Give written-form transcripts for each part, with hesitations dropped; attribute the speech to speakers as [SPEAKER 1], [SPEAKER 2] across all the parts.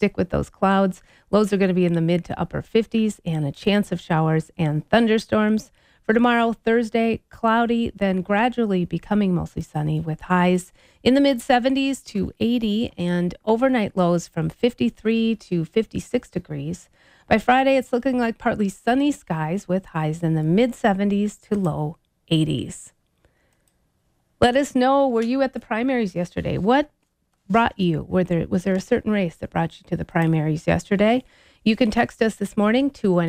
[SPEAKER 1] stick with those clouds. Lows are going to be in the mid to upper 50s and a chance of showers and thunderstorms. For tomorrow, Thursday, cloudy, then gradually becoming mostly sunny with highs in the mid 70s to 80 and overnight lows from 53 to 56 degrees. By Friday, it's looking like partly sunny skies with highs in the mid 70s to low 80s. Let us know, were you at the primaries yesterday? What brought you? Was there a certain race that brought you to the primaries yesterday? You can text us this morning,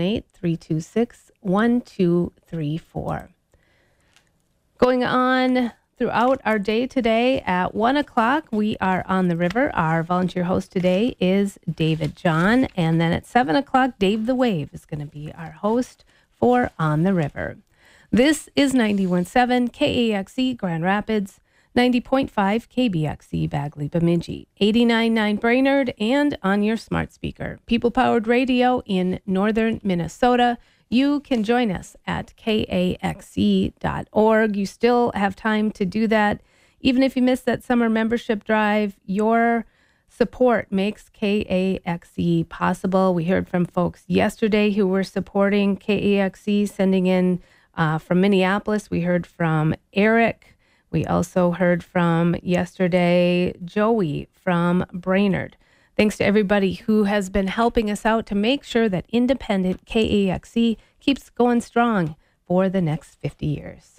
[SPEAKER 1] 218-326-1234. Going on throughout our day today, at 1 o'clock, we are on the river. Our volunteer host today is David John. And then at 7 o'clock, Dave the Wave is going to be our host for On the River. This is 91.7 KAXE Grand Rapids, 90.5 KBXE Bagley Bemidji, 89.9 Brainerd, and on your smart speaker. People-powered radio in northern Minnesota. You can join us at kaxe.org. You still have time to do that. Even if you missed that summer membership drive, your support makes KAXE possible. We heard from folks yesterday who were supporting KAXE, sending in from Minneapolis. We heard from Eric. We also heard from yesterday Joey from Brainerd. Thanks to everybody who has been helping us out to make sure that independent KAXE keeps going strong for the next 50 years.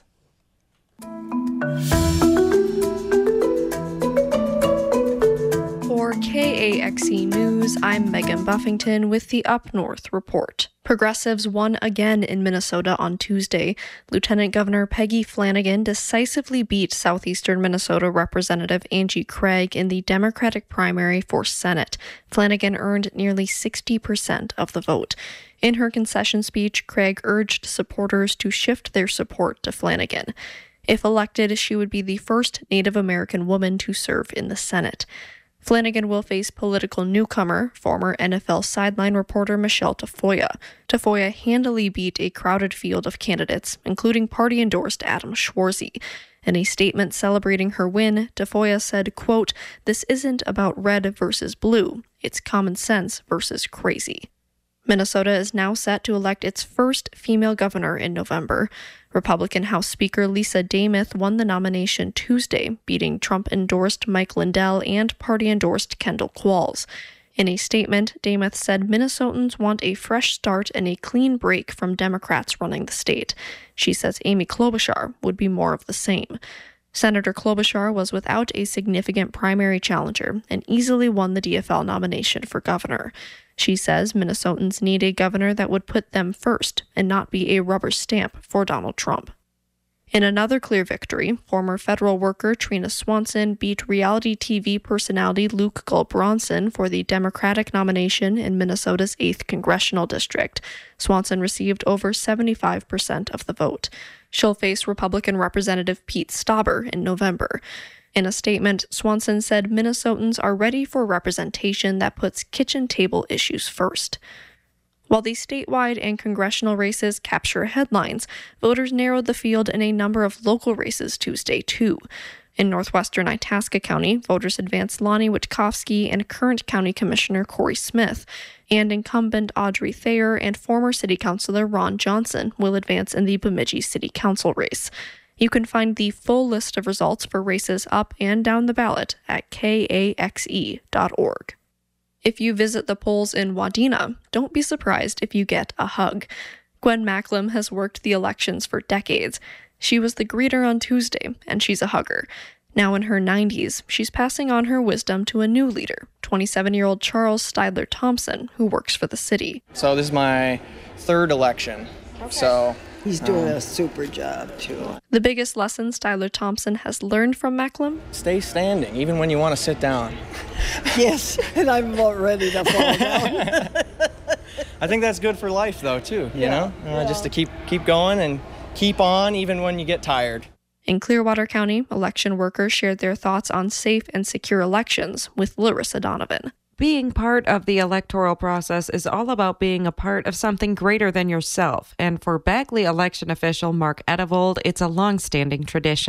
[SPEAKER 2] For KAXE News, I'm Megan Buffington with the Up North Report. Progressives won again in Minnesota on Tuesday. Lieutenant Governor Peggy Flanagan decisively beat southeastern Minnesota Representative Angie Craig in the Democratic primary for Senate. Flanagan earned nearly 60% of the vote. In her concession speech, Craig urged supporters to shift their support to Flanagan. If elected, she would be the first Native American woman to serve in the Senate. Flanagan will face political newcomer, former NFL sideline reporter Michelle Tafoya. Tafoya handily beat a crowded field of candidates, including party-endorsed Adam Schwarzy. In a statement celebrating her win, Tafoya said, quote, "This isn't about red versus blue. It's common sense versus crazy." Minnesota is now set to elect its first female governor in November. Republican House Speaker Lisa Dameth won the nomination Tuesday, beating Trump-endorsed Mike Lindell and party-endorsed Kendall Qualls. In a statement, Dameth said Minnesotans want a fresh start and a clean break from Democrats running the state. She says Amy Klobuchar would be more of the same. Senator Klobuchar was without a significant primary challenger and easily won the DFL nomination for governor. She says Minnesotans need a governor that would put them first and not be a rubber stamp for Donald Trump. In another clear victory, former federal worker Trina Swanson beat reality TV personality Luke Gulbranson for the Democratic nomination in Minnesota's 8th Congressional District. Swanson received over 75% of the vote. She'll face Republican Representative Pete Stauber in November. In a statement, Swanson said Minnesotans are ready for representation that puts kitchen table issues first. While the statewide and congressional races capture headlines, voters narrowed the field in a number of local races Tuesday, too. In northwestern Itasca County, voters advanced Lonnie Witkowski and current County Commissioner Corey Smith, and incumbent Audrey Thayer and former City Councilor Ron Johnson will advance in the Bemidji City Council race. You can find the full list of results for races up and down the ballot at kaxe.org. If you visit the polls in Wadena, don't be surprised if you get a hug. Gwen Macklem has worked the elections for decades. She was the greeter on Tuesday, and she's a hugger. Now in her 90s, she's passing on her wisdom to a new leader, 27-year-old Charles Stidler Thompson, who works for the city.
[SPEAKER 3] So this is my third election. Okay.
[SPEAKER 4] He's doing a super job, too.
[SPEAKER 2] The biggest lesson Stidler Thompson has learned from Macklem?
[SPEAKER 3] Stay standing, even when you want to sit down.
[SPEAKER 4] Yes, and I'm about ready to fall down.
[SPEAKER 3] I think that's good for life, though, too, you know?
[SPEAKER 4] Yeah.
[SPEAKER 3] Just to keep going and keep on even when you get tired.
[SPEAKER 2] In Clearwater County, election workers shared their thoughts on safe and secure elections with Larissa Donovan.
[SPEAKER 5] Being part of the electoral process is all about being a part of something greater than yourself. And for Bagley election official Mark Edevold, it's a long-standing tradition.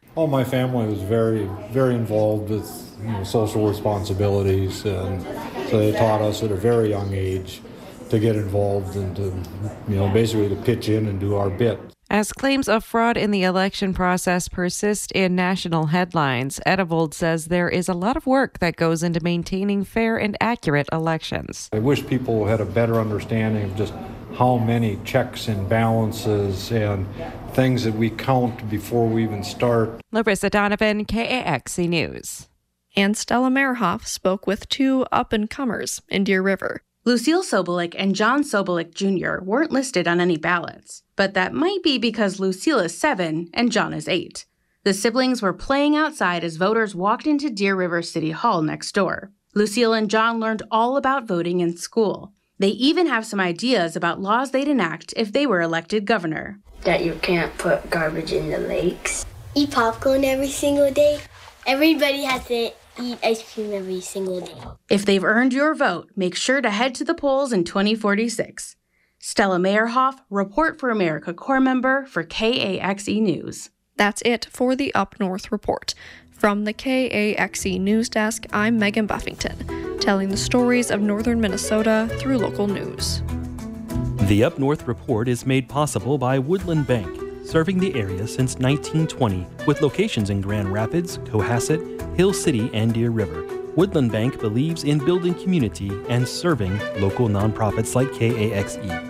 [SPEAKER 6] Oh, my family was very, very involved with social responsibilities, and so they taught us at a very young age to get involved and to, basically to pitch in and do our bit.
[SPEAKER 5] As claims of fraud in the election process persist in national headlines, Edevold says there is a lot of work that goes into maintaining fair and accurate elections.
[SPEAKER 6] I wish people had a better understanding of just how many checks and balances and things that we count before we even start.
[SPEAKER 5] Larissa Donovan, KAXE News.
[SPEAKER 2] And Stella Merhoff spoke with two up-and-comers in Deer River.
[SPEAKER 7] Lucille Sobolik and John Sobolik Jr. weren't listed on any ballots, but that might be because Lucille is 7 and John is 8. The siblings were playing outside as voters walked into Deer River City Hall next door. Lucille and John learned all about voting in school. They even have some ideas about laws they'd enact if they were elected governor.
[SPEAKER 8] That you can't put garbage in the lakes.
[SPEAKER 9] Eat popcorn every single day. Everybody has to eat ice cream every single day.
[SPEAKER 7] If they've earned your vote, make sure to head to the polls in 2046. Stella Meyerhoff, Report for America Corps member for KAXE News.
[SPEAKER 2] That's it for the Up North Report. From the KAXE News Desk, I'm Megan Buffington, telling the stories of northern Minnesota through local news.
[SPEAKER 10] The Up North Report is made possible by Woodland Bank, serving the area since 1920 with locations in Grand Rapids, Cohasset, Hill City, and Deer River. Woodland Bank believes in building community and serving local nonprofits like KAXE.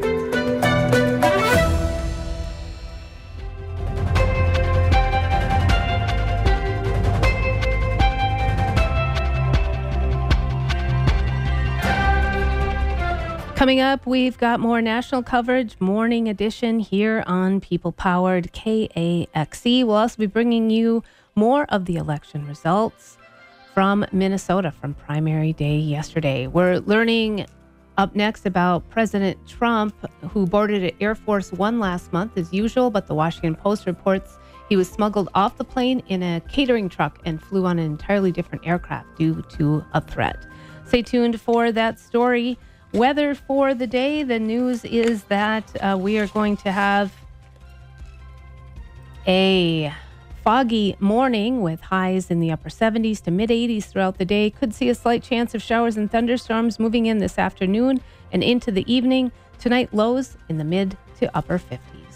[SPEAKER 1] Coming up, we've got more national coverage, morning edition here on People-Powered KAXE. We'll also be bringing you more of the election results from Minnesota from primary day yesterday. We're learning up next about President Trump, who boarded at Air Force One last month as usual, but the Washington Post reports he was smuggled off the plane in a catering truck and flew on an entirely different aircraft due to a threat. Stay tuned for that story. Weather for the day, the news is that we are going to have a foggy morning with highs in the upper 70s to mid 80s throughout the day. Could see a slight chance of showers and thunderstorms moving in this afternoon and into the evening. Tonight, lows in the mid to upper 50s.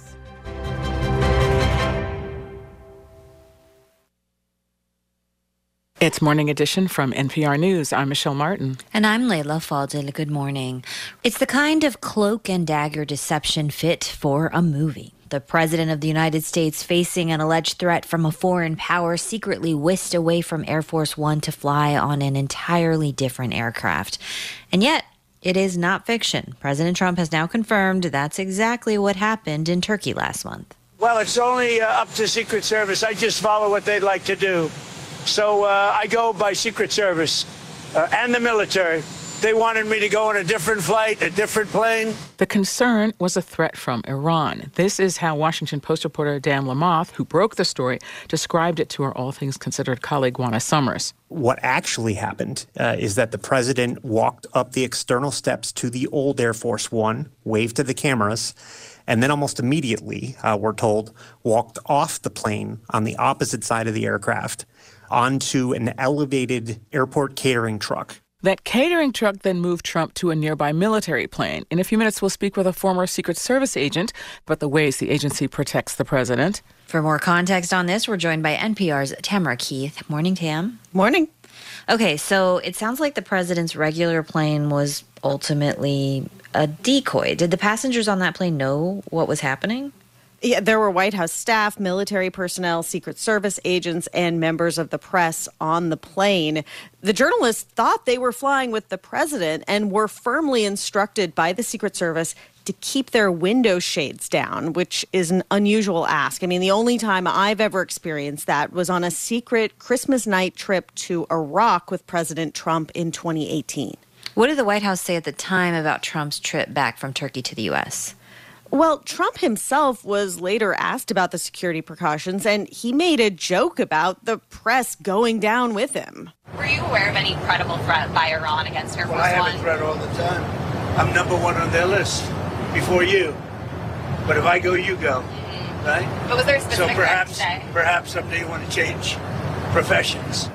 [SPEAKER 11] It's Morning Edition from NPR News. I'm Michelle Martin.
[SPEAKER 12] And I'm Layla Faldil. Good morning. It's the kind of cloak and dagger deception fit for a movie. The President of the United States facing an alleged threat from a foreign power secretly whisked away from Air Force One to fly on an entirely different aircraft. And yet, it is not fiction. President Trump has now confirmed that's exactly what happened in Turkey last month.
[SPEAKER 13] Well, it's only up to Secret Service. I just follow what they'd like to do. So I go by Secret Service and the military. They wanted me to go on a different flight, a different plane.
[SPEAKER 11] The concern was a threat from Iran. This is how Washington Post reporter Dan Lamothe, who broke the story, described it to our All Things Considered colleague Juana Summers.
[SPEAKER 14] What actually happened is that the president walked up the external steps to the old Air Force One, waved to the cameras, and then almost immediately, we're told, walked off the plane on the opposite side of the aircraft onto an elevated airport catering truck.
[SPEAKER 11] That catering truck then moved Trump to a nearby military plane. In a few minutes, we'll speak with a former Secret Service agent about the ways the agency protects the president.
[SPEAKER 12] For more context on this, we're joined by NPR's Tamara Keith. Morning, Tam.
[SPEAKER 4] Morning.
[SPEAKER 12] Okay, so it sounds like the president's regular plane was ultimately a decoy. Did the passengers on that plane know what was happening?
[SPEAKER 15] Yeah, there were White House staff, military personnel, Secret Service agents, and members of the press on the plane. The journalists thought they were flying with the president and were firmly instructed by the Secret Service to keep their window shades down, which is an unusual ask. I mean, the only time I've ever experienced that was on a secret Christmas night trip to Iraq with President Trump in 2018.
[SPEAKER 12] What did the White House say at the time about Trump's trip back from Turkey to the U.S.?
[SPEAKER 15] Well, Trump himself was later asked about the security precautions, and he made a joke about the press going down with him.
[SPEAKER 16] Were you aware of any credible threat by Iran against Air Force One?
[SPEAKER 13] I have a threat all the time. I'm number one on their list before you. But if I go, you go. right?
[SPEAKER 16] But was there a specific
[SPEAKER 13] Perhaps someday you want to change professions.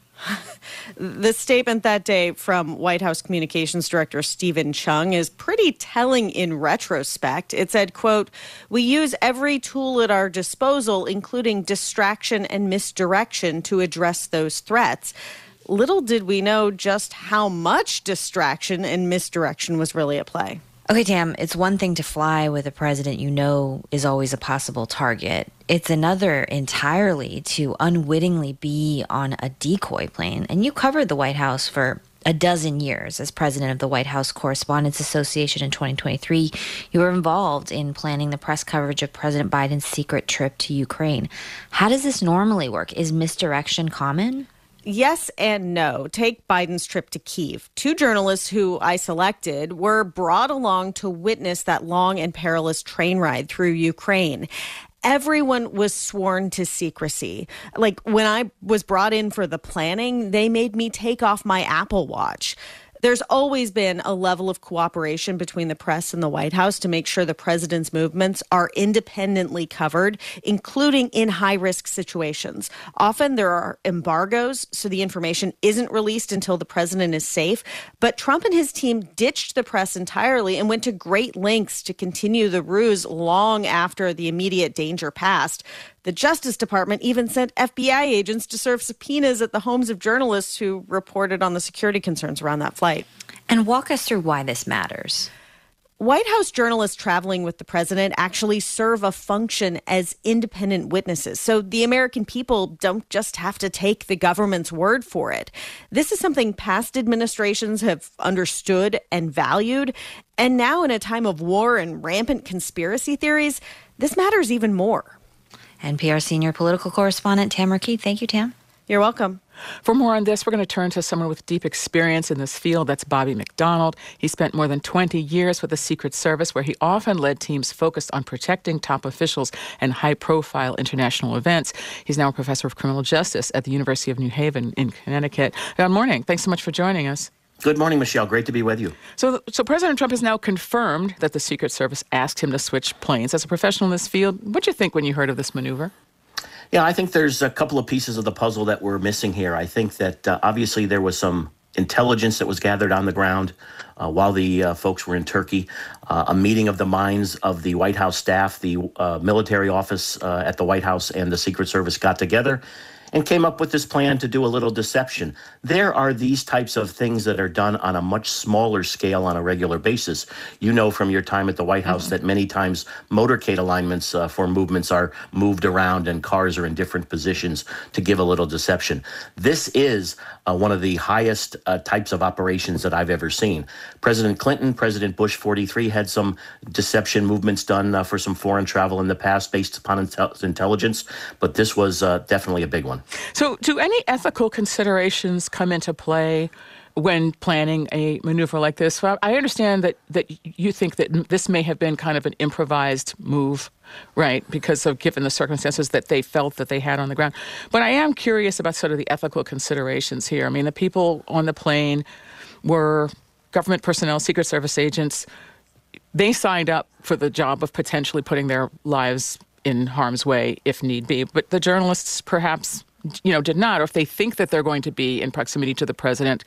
[SPEAKER 15] The statement that day from White House Communications Director Stephen Chung is pretty telling in retrospect. It said, quote, "We use every tool at our disposal, including distraction and misdirection, to address those threats." Little did we know just how much distraction and misdirection was really at play.
[SPEAKER 12] Okay, Tam, it's one thing to fly with a president you know is always a possible target. It's another entirely to unwittingly be on a decoy plane. And you covered the White House for a dozen years as president of the White House Correspondents Association in 2023. You were involved in planning the press coverage of President Biden's secret trip to Ukraine. How does this normally work? Is misdirection common?
[SPEAKER 15] Yes and no. Take Biden's trip to Kyiv. 2 journalists who I selected were brought along to witness that long and perilous train ride through Ukraine. Everyone was sworn to secrecy. Like, when I was brought in for the planning, they made me take off my Apple Watch. There's always been a level of cooperation between the press and the White House to make sure the president's movements are independently covered, including in high-risk situations. Often there are embargoes, so the information isn't released until the president is safe. But Trump and his team ditched the press entirely and went to great lengths to continue the ruse long after the immediate danger passed. The Justice Department even sent FBI agents to serve subpoenas at the homes of journalists who reported on the security concerns around that flight.
[SPEAKER 12] And walk us through why this matters.
[SPEAKER 15] White House journalists traveling with the president actually serve a function as independent witnesses. So the American people don't just have to take the government's word for it. This is something past administrations have understood and valued. And now, in a time of war and rampant conspiracy theories, this matters even more.
[SPEAKER 12] NPR senior political correspondent Tam Rikki. Thank you, Tam.
[SPEAKER 15] You're welcome.
[SPEAKER 11] For more on this, we're going to turn to someone with deep experience in this field. That's Bobby McDonald. He spent more than 20 years with the Secret Service, where he often led teams focused on protecting top officials and high-profile international events. He's now a professor of criminal justice at the University of New Haven in Connecticut. Good morning. Thanks so much for joining us.
[SPEAKER 17] Good morning, Michelle. Great to be with you.
[SPEAKER 11] So President Trump has now confirmed that the Secret Service asked him to switch planes. As a professional in this field, what did you think when you heard of this maneuver?
[SPEAKER 17] Yeah, I think there's a couple of pieces of the puzzle that we're missing here. I think that obviously there was some intelligence that was gathered on the ground while the folks were in Turkey. A meeting of the minds of the White House staff, the military office at the White House, and the Secret Service got together and came up with this plan to do a little deception. There are these types of things that are done on a much smaller scale on a regular basis. You know from your time at the White House that many times motorcade alignments for movements are moved around and cars are in different positions to give a little deception. This is one of the highest types of operations that I've ever seen. President Clinton, President Bush 43 had some deception movements done for some foreign travel in the past based upon intelligence, but this was definitely a big one.
[SPEAKER 11] So do any ethical considerations come into play when planning a maneuver like this? Well, I understand that you think that this may have been kind of an improvised move, right, because of given the circumstances that they felt that they had on the ground. But I am curious about sort of the ethical considerations here. I mean, the people on the plane were government personnel, Secret Service agents. They signed up for the job of potentially putting their lives in harm's way if need be. But the journalists perhaps, did not. Or if they think that they're going to be in proximity to the president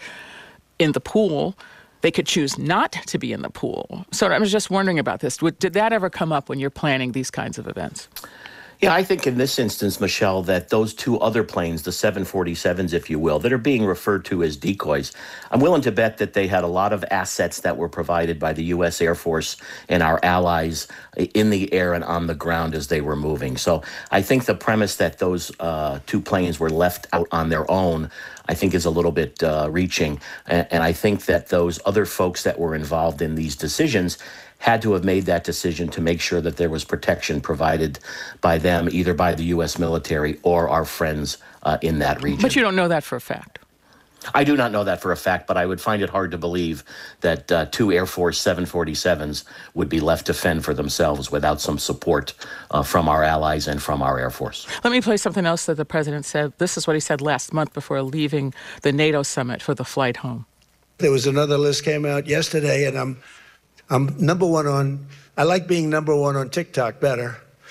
[SPEAKER 11] in the pool, they could choose not to be in the pool. So I was just wondering about this. Did that ever come up when you're planning these kinds of events?
[SPEAKER 17] Yeah, I think in this instance, Michelle, that those 2 other planes, the 747s, if you will, that are being referred to as decoys, I'm willing to bet that they had a lot of assets that were provided by the U.S. Air Force and our allies in the air and on the ground as they were moving. So I think the premise that those 2 planes were left out on their own, I think is a little bit reaching. And I think that those other folks that were involved in these decisions had to have made that decision to make sure that there was protection provided by them, either by the U.S. military or our friends in that region.
[SPEAKER 11] But you don't know that for a fact.
[SPEAKER 17] I do not know that for a fact, but I would find it hard to believe that 2 Air Force 747s would be left to fend for themselves without some support from our allies and from our Air Force.
[SPEAKER 11] Let me play something else that the president said. This is what he said last month before leaving the NATO summit for the flight home.
[SPEAKER 18] There was another list came out yesterday, and I'm number one on, I like being number one on TikTok better.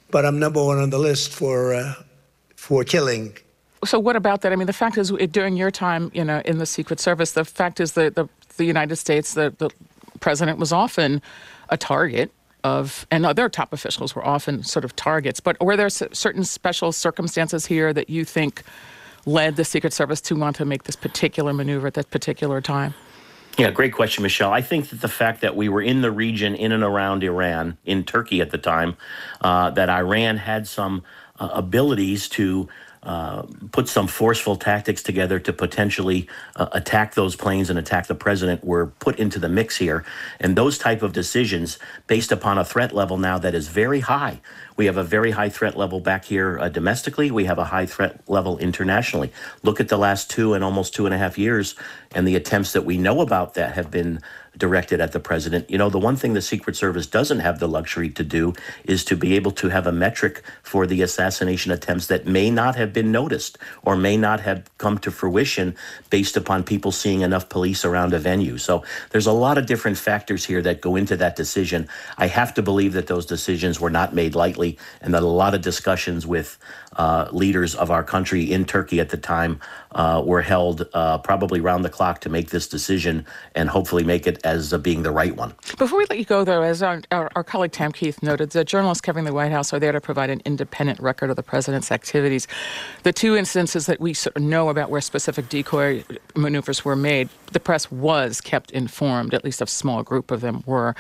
[SPEAKER 18] but I'm number one on the list for killing.
[SPEAKER 11] So what about that? I mean, the fact is, during your time, in the Secret Service, the fact is that the United States, the president was often a target of, and other top officials were often sort of targets. But were there certain special circumstances here that you think led the Secret Service to want to make this particular maneuver at that particular time?
[SPEAKER 17] Yeah, great question, Michelle. I think that the fact that we were in the region in and around Iran, in Turkey at the time, that Iran had some abilities to put some forceful tactics together to potentially attack those planes and attack the president were put into the mix here. And those type of decisions, based upon a threat level now that is very high. We have a very high threat level back here domestically. We have a high threat level internationally. Look at the last 2 and almost 2.5 years and the attempts that we know about that have been directed at the president. The one thing the Secret Service doesn't have the luxury to do is to be able to have a metric for the assassination attempts that may not have been noticed or may not have come to fruition based upon people seeing enough police around a venue. So there's a lot of different factors here that go into that decision. I have to believe that those decisions were not made lightly and that a lot of discussions with leaders of our country in Turkey at the time were held probably round the clock to make this decision and hopefully make it as being the right one.
[SPEAKER 11] Before we let you go, though, as our colleague Tam Keith noted, the journalists covering the White House are there to provide an independent record of the president's activities. The 2 instances that we sort of know about where specific decoy maneuvers were made, the press was kept informed, at least a small group of them were.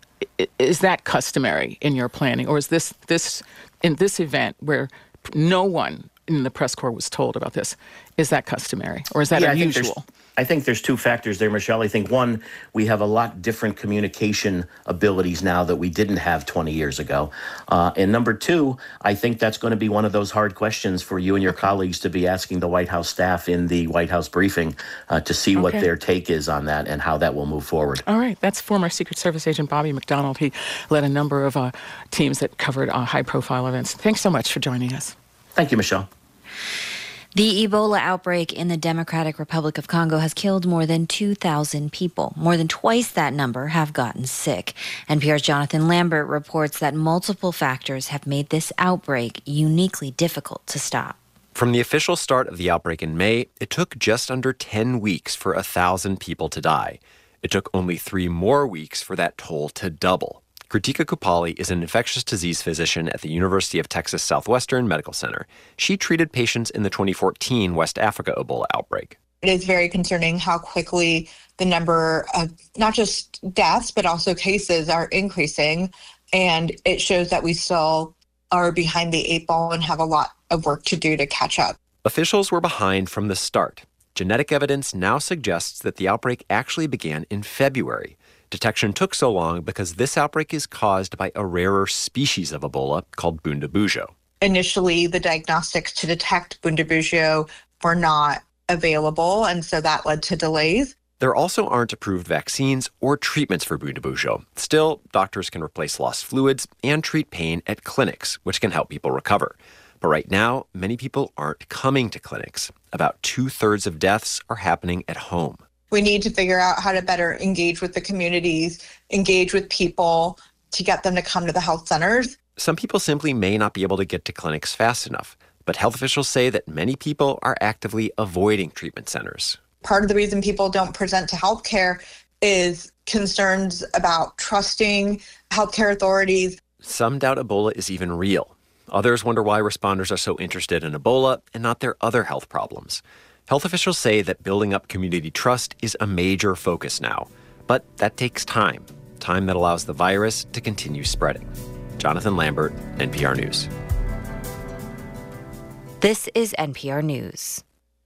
[SPEAKER 11] Is that customary in your planning? Or is this in this event where no one in the press corps was told about this, is that customary or is that unusual?
[SPEAKER 17] I think there's 2 factors there, Michelle. I think one, we have a lot different communication abilities now that we didn't have 20 years ago. And number 2, I think that's going to be one of those hard questions for you and your colleagues to be asking the White House staff in the White House briefing to see what their take is on that and how that will move forward.
[SPEAKER 11] All right. That's former Secret Service agent Bobby McDonald. He led a number of teams that covered high-profile events. Thanks so much for joining us.
[SPEAKER 17] Thank you, Michelle.
[SPEAKER 12] The Ebola outbreak in the Democratic Republic of Congo has killed more than 2,000 people. More than twice that number have gotten sick. NPR's Jonathan Lambert reports that multiple factors have made this outbreak uniquely difficult to stop.
[SPEAKER 19] From the official start of the outbreak in May, it took just under 10 weeks for 1,000 people to die. It took only 3 more weeks for that toll to double. Kritika Kupali is an infectious disease physician at the University of Texas Southwestern Medical Center. She treated patients in the 2014 West Africa Ebola outbreak.
[SPEAKER 20] It is very concerning how quickly the number of not just deaths, but also cases are increasing. And it shows that we still are behind the 8 ball and have a lot of work to do to catch up.
[SPEAKER 19] Officials were behind from the start. Genetic evidence now suggests that the outbreak actually began in February. Detection took so long because this outbreak is caused by a rarer species of Ebola called Bundibugyo.
[SPEAKER 20] Initially, the diagnostics to detect Bundibugyo were not available, and so that led to delays.
[SPEAKER 19] There also aren't approved vaccines or treatments for Bundibugyo. Still, doctors can replace lost fluids and treat pain at clinics, which can help people recover. But right now, many people aren't coming to clinics. About 2/3 of deaths are happening at home.
[SPEAKER 20] We need to figure out how to better engage with the communities, engage with people to get them to come to the health centers.
[SPEAKER 19] Some people simply may not be able to get to clinics fast enough, but health officials say that many people are actively avoiding treatment centers.
[SPEAKER 20] Part of the reason people don't present to healthcare is concerns about trusting healthcare authorities.
[SPEAKER 19] Some doubt Ebola is even real. Others wonder why responders are so interested in Ebola and not their other health problems. Health officials say that building up community trust is a major focus now, but that takes time that allows the virus to continue spreading. Jonathan Lambert, NPR News.
[SPEAKER 12] This is NPR News.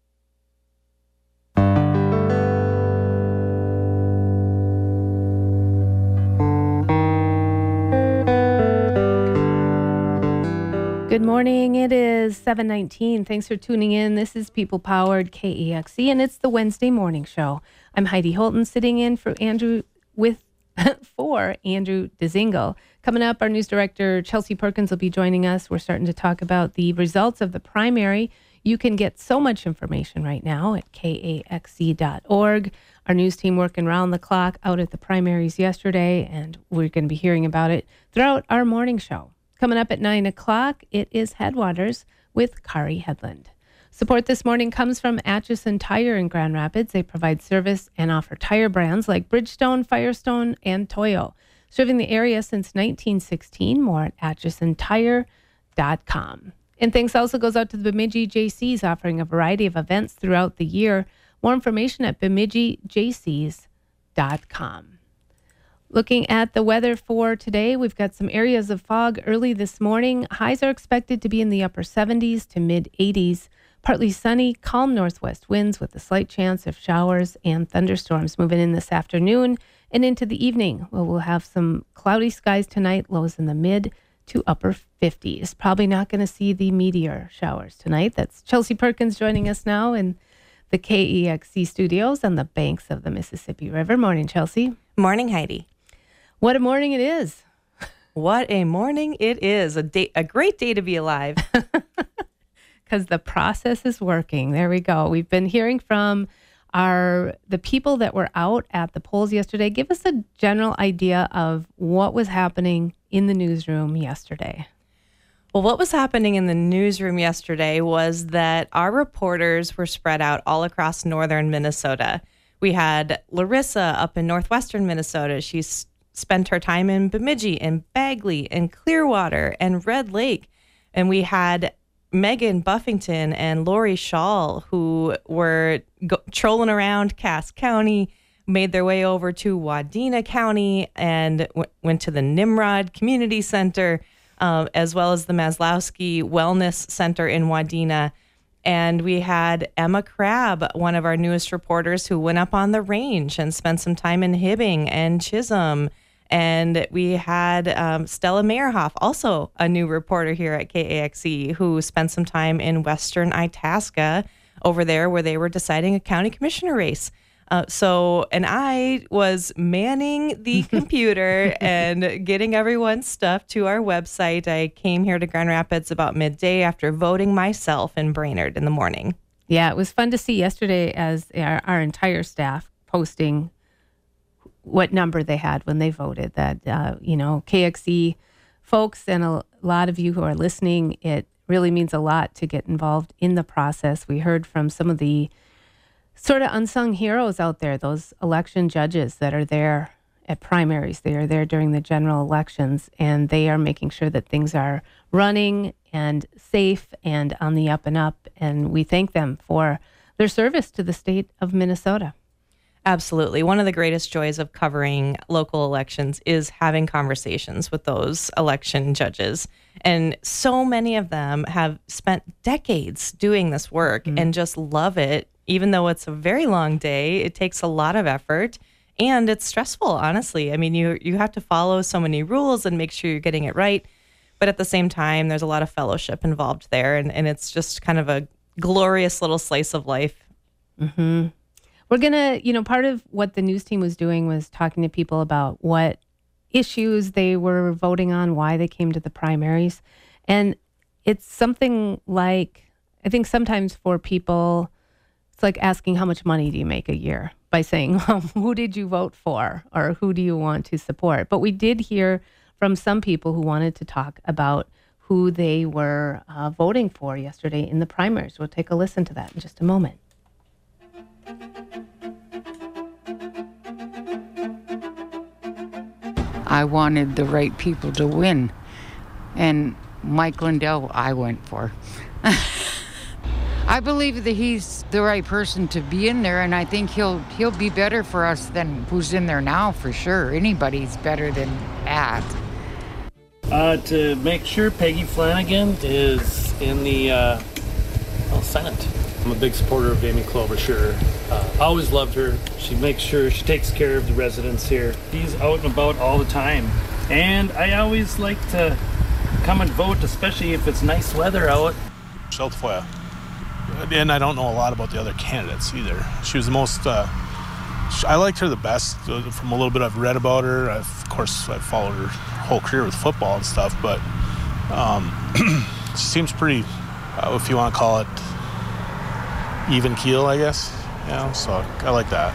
[SPEAKER 1] Good morning. It is 7:19. Thanks for tuning in. This is People Powered KEXE, and it's the Wednesday morning show. I'm Heidi Holton, sitting in for Andrew for Andrew Dzingel. Coming up, our news director Chelsea Perkins will be joining us. We're starting to talk about the results of the primary. You can get so much information right now at KAXE.org. Our news team working round the clock out at the primaries yesterday, and we're going to be hearing about it throughout our morning show. Coming up at 9 o'clock, it is Headwaters with Kari Headland. Support this morning comes from Atchison Tire in Grand Rapids. They provide service and offer tire brands like Bridgestone, Firestone, and Toyo. Serving the area since 1916. More at atchisontire.com. And thanks also goes out to the Bemidji JCs, offering a variety of events throughout the year. More information at bemidjijcs.com. Looking at the weather for today, we've got some areas of fog early this morning. Highs are expected to be in the upper 70s to mid 80s. Partly sunny, calm northwest winds with a slight chance of showers and thunderstorms moving in this afternoon and into the evening. We'll have some cloudy skies tonight, lows in the mid to upper 50s. Probably not going to see the meteor showers tonight. That's Chelsea Perkins joining us now in the KEXC studios on the banks of the Mississippi River. Morning, Chelsea.
[SPEAKER 21] Morning, Heidi.
[SPEAKER 1] What a morning it is.
[SPEAKER 21] What a morning it is. A great day to be alive.
[SPEAKER 1] Because the process is working. There we go. We've been hearing from the people that were out at the polls yesterday. Give us a general idea of what was happening in the newsroom yesterday.
[SPEAKER 21] Well, what was happening in the newsroom yesterday was that our reporters were spread out all across northern Minnesota. We had Larissa up in northwestern Minnesota. She's spent her time in Bemidji and Bagley and Clearwater and Red Lake. And we had Megan Buffington and Lori Shaw, who were trolling around Cass County, made their way over to Wadena County and went to the Nimrod Community Center, as well as the Maslowski Wellness Center in Wadena. And we had Emma Crabb, one of our newest reporters, who went up on the range and spent some time in Hibbing and Chisholm. And we had Stella Meyerhoff, also a new reporter here at KAXE, who spent some time in western Itasca over there where they were deciding a county commissioner race. And I was manning the computer and getting everyone's stuff to our website. I came here to Grand Rapids about midday after voting myself in Brainerd in the morning.
[SPEAKER 1] Yeah, it was fun to see yesterday as our entire staff posting what number they had when they voted. That, KXE folks and a lot of you who are listening, it really means a lot to get involved in the process. We heard from some of the sort of unsung heroes out there, those election judges that are there at primaries. They are there during the general elections, and they are making sure that things are running and safe and on the up and up. And we thank them for their service to the state of Minnesota.
[SPEAKER 21] Absolutely. One of the greatest joys of covering local elections is having conversations with those election judges. And so many of them have spent decades doing this work and just love it. Even though it's a very long day, it takes a lot of effort and it's stressful, honestly. I mean, you have to follow so many rules and make sure you're getting it right. But at the same time, there's a lot of fellowship involved there. And it's just kind of a glorious little slice of life.
[SPEAKER 1] Mm-hmm. We're going to, part of what the news team was doing was talking to people about what issues they were voting on, why they came to the primaries. And it's something like, I think sometimes for people, it's like asking how much money do you make a year by saying, well, who did you vote for or who do you want to support? But we did hear from some people who wanted to talk about who they were voting for yesterday in the primaries. We'll take a listen to that in just a moment.
[SPEAKER 22] I wanted the right people to win, and Mike Lindell I went for. I believe that he's the right person to be in there, and I think he'll be better for us than who's in there now, for sure. Anybody's better than Pat.
[SPEAKER 23] To make sure Peggy Flanagan is in the Senate. I'm a big supporter of Amy Klobuchar. Always loved her. She makes sure she takes care of the residents here. She's out and about all the time. And I always like to come and vote, especially if it's nice weather out.
[SPEAKER 24] Sheltfoya. And I don't know a lot about the other candidates either. She was the most, I liked her the best from a little bit I've read about her. Of course, I've followed her whole career with football and stuff, but she seems pretty, if you want to call it, even keel, I guess. So I like that.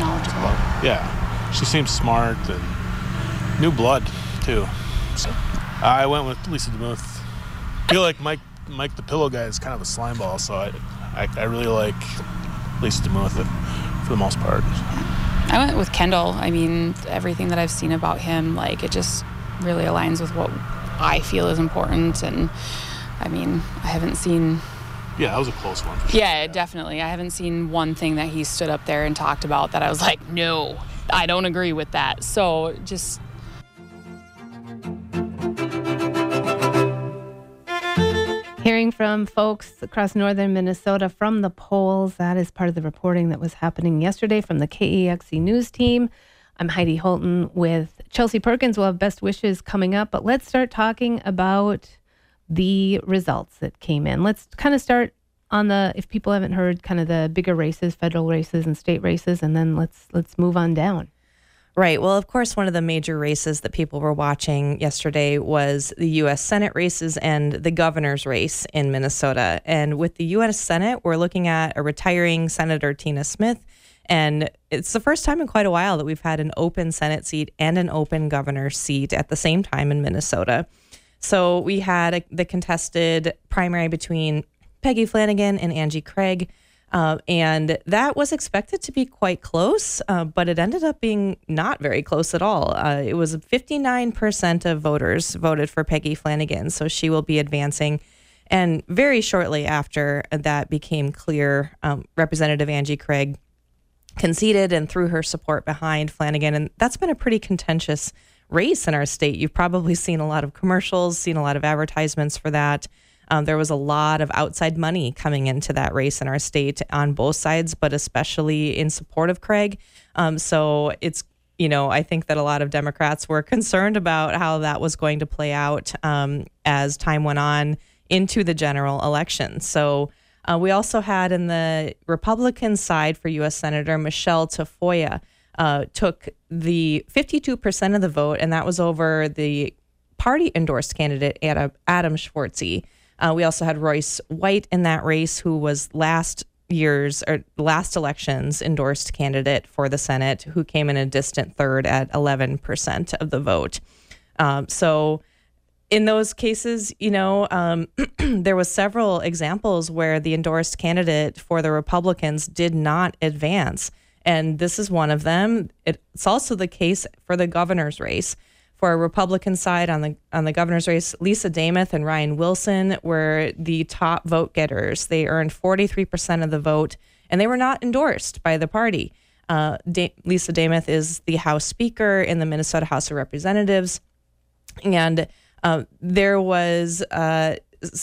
[SPEAKER 22] Knowledgeable.
[SPEAKER 24] Yeah. She seems smart and new blood, too. So. I went with Lisa DeMuth. I feel like Mike the Pillow guy is kind of a slime ball, so I really like Lisa DeMuth for the most part.
[SPEAKER 3] I went with Kendall. I mean, everything that I've seen about him, like, it just really aligns with what I feel is important. And I mean, I haven't seen...
[SPEAKER 24] Yeah, that was a close one. For sure.
[SPEAKER 3] Yeah, definitely. I haven't seen one thing that he stood up there and talked about that I was like, no, I don't agree with that. So just...
[SPEAKER 1] Hearing from folks across northern Minnesota from the polls, that is part of the reporting that was happening yesterday from the KEXE News team. I'm Heidi Holton with Chelsea Perkins. We'll have best wishes coming up, but let's start talking about the results that came in. Let's kind of start on the, if people haven't heard, kind of the bigger races, federal races and state races, and then let's move on down.
[SPEAKER 21] Right. Well, of course, one of the major races that people were watching yesterday was the U.S. Senate races and the governor's race in Minnesota. And with the U.S. Senate, we're looking at a retiring Senator Tina Smith. And it's the first time in quite a while that we've had an open Senate seat and an open governor's seat at the same time in Minnesota. So we had the contested primary between Peggy Flanagan and Angie Craig. And that was expected to be quite close, but it ended up being not very close at all. It was 59% of voters voted for Peggy Flanagan, so she will be advancing. And very shortly after that became clear, Representative Angie Craig conceded and threw her support behind Flanagan. And that's been a pretty contentious race in our state. You've probably seen a lot of commercials, seen a lot of advertisements for that. There was a lot of outside money coming into that race in our state on both sides, but especially in support of Craig. So it's, I think that a lot of Democrats were concerned about how that was going to play out as time went on into the general election. So we also had in the Republican side for U.S. Senator Michelle Tafoya took the 52% of the vote, and that was over the party-endorsed candidate, Adam Schwartzy. We also had Royce White in that race, who was last election's endorsed candidate for the Senate, who came in a distant third at 11% of the vote. So in those cases, there was several examples where the endorsed candidate for the Republicans did not advance. And this is one of them. It's also the case for the governor's race. For a Republican side on the governor's race, Lisa Demuth and Ryan Wilson were the top vote getters. They earned 43% of the vote, and they were not endorsed by the party. Lisa Demuth is the House Speaker in the Minnesota House of Representatives, and there was a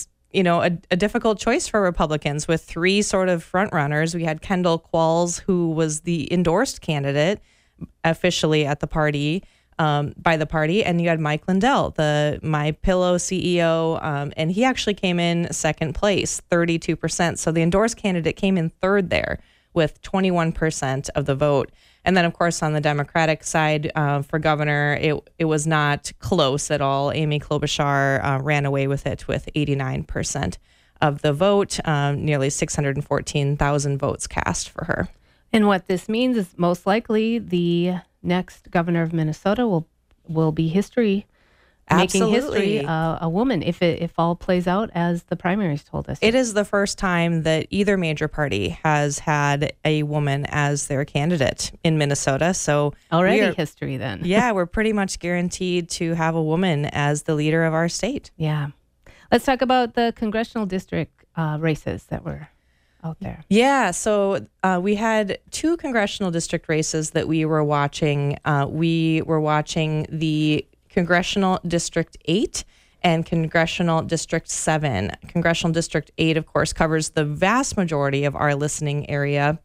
[SPEAKER 21] difficult choice for Republicans with three sort of front runners. We had Kendall Qualls, who was the endorsed candidate officially at the party. By the party, and you had Mike Lindell, the MyPillow CEO, and he actually came in second place, 32%. So the endorsed candidate came in third there with 21% of the vote. And then, of course, on the Democratic side for governor, it was not close at all. Amy Klobuchar ran away with it with 89% of the vote, nearly 614,000 votes cast for her.
[SPEAKER 1] And what this means is most likely the next governor of Minnesota will be history, making history, a woman, if all plays out as the primaries told us.
[SPEAKER 21] It is the first time that either major party has had a woman as their candidate in Minnesota. So
[SPEAKER 1] already history then.
[SPEAKER 21] Yeah, we're pretty much guaranteed to have a woman as the leader of our state.
[SPEAKER 1] Yeah. Let's talk about the congressional district races that were out there.
[SPEAKER 21] Yeah, so we had two congressional district races that we were watching. We were watching the Congressional District 8 and Congressional District 7. Congressional District 8, of course, covers the vast majority of our listening area.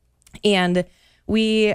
[SPEAKER 21] And we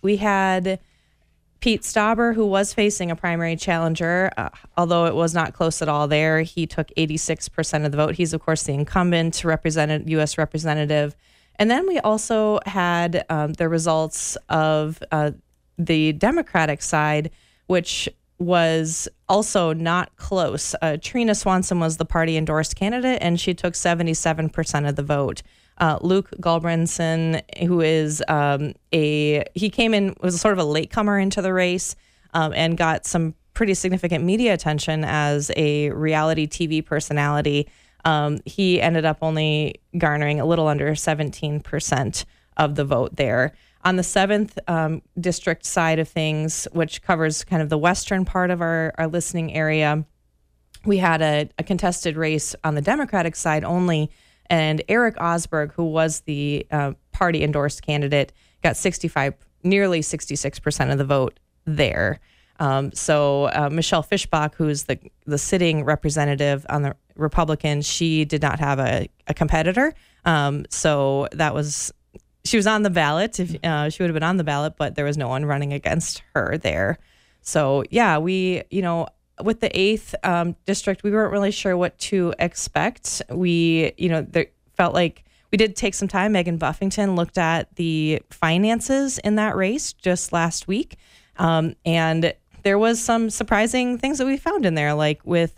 [SPEAKER 21] had Pete Stauber, who was facing a primary challenger, although it was not close at all there. He took 86% of the vote. He's, of course, the incumbent U.S. representative. And then we also had the results of the Democratic side, which was also not close. Trina Swanson was the party-endorsed candidate, and she took 77% of the vote. Luke Gulbranson, who is he came in, was sort of a latecomer into the race and got some pretty significant media attention as a reality TV personality. He ended up only garnering a little under 17% of the vote there. On the 7th district side of things, which covers kind of the western part of our listening area, we had a contested race on the Democratic side only, and Eric Osberg, who was the party-endorsed candidate, got nearly 66% of the vote there. So Michelle Fischbach, who's the sitting representative on the Republican, she did not have a competitor. So she was on the ballot. She would have been on the ballot, but there was no one running against her there. So yeah, with the 8th district, we weren't really sure what to expect. There felt like we did take some time. Megan Buffington looked at the finances in that race just last week. And there was some surprising things that we found in there, like with,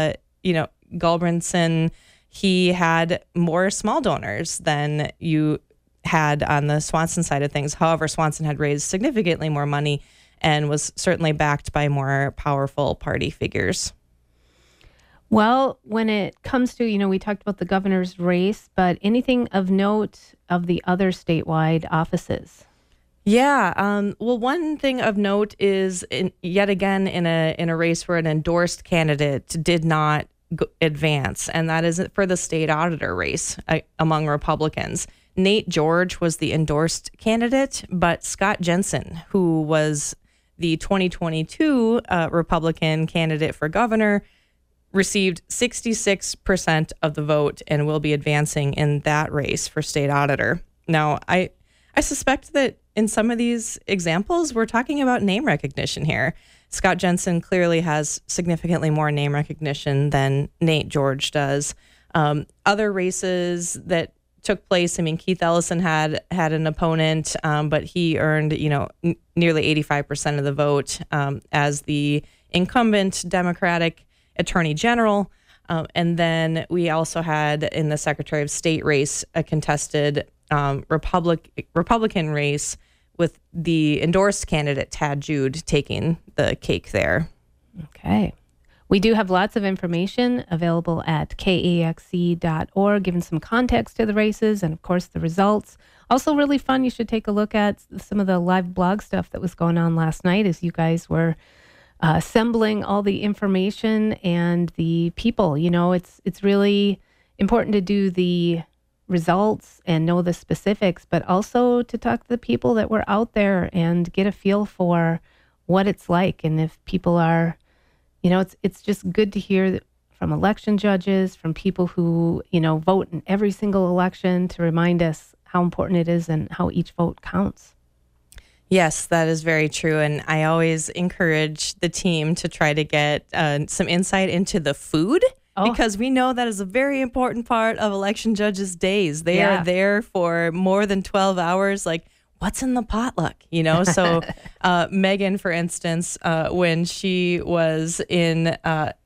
[SPEAKER 21] Gulbranson, he had more small donors than you had on the Swanson side of things. However, Swanson had raised significantly more money and was certainly backed by more powerful party figures.
[SPEAKER 1] Well, when it comes to, we talked about the governor's race, but anything of note of the other statewide offices?
[SPEAKER 21] Yeah. Well, one thing of note is yet again in a race where an endorsed candidate did not advance, and that is for the state auditor race among Republicans. Nate George was the endorsed candidate, but Scott Jensen, who was the 2022 Republican candidate for governor, received 66% of the vote and will be advancing in that race for state auditor. Now, I suspect that in some of these examples, we're talking about name recognition here. Scott Jensen clearly has significantly more name recognition than Nate George does. Other races that took place, Keith Ellison had an opponent, but he earned, nearly 85% of the vote as the incumbent Democratic Attorney General. And then we also had in the Secretary of State race a contested Republican race with the endorsed candidate Tad Jude taking the cake there.
[SPEAKER 1] Okay. We do have lots of information available at KAXE.org, giving some context to the races and, of course, the results. Also really fun. You should take a look at some of the live blog stuff that was going on last night as you guys were assembling all the information and the people. It's really important to do the results and know the specifics, but also to talk to the people that were out there and get a feel for what it's like. And if people are, it's just good to hear from election judges, from people who, vote in every single election to remind us how important it is and how each vote counts.
[SPEAKER 21] Yes, that is very true. And I always encourage the team to try to get some insight into the food. Because we know that is a very important part of election judges' days. They are there for more than 12 hours. Like, what's in the potluck? So Megan, for instance, when she was in